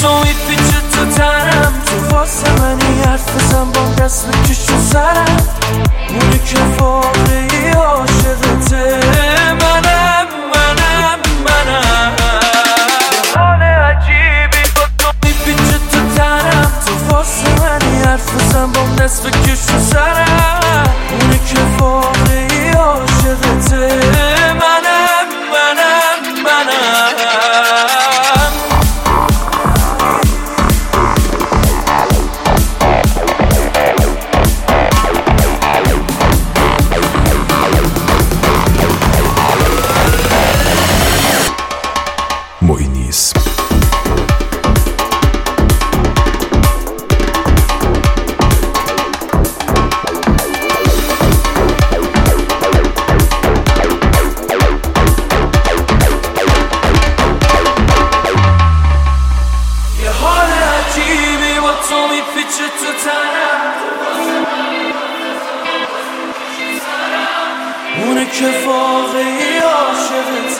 تو میپیچه تو تنم، تو واسه منی حرف بزن با دست بکش تو سرم. اونی که واقعی عاشقته منم حال عجیبی با تو میپیچه تو تنم، تو واسه منی حرف بزن با دست بکش تو سرم. اونی که واقعی عاشقته منم معینیسم. یه حال عجیبی با تو میپیچه تو تنم، اونه که واقعی عاشقته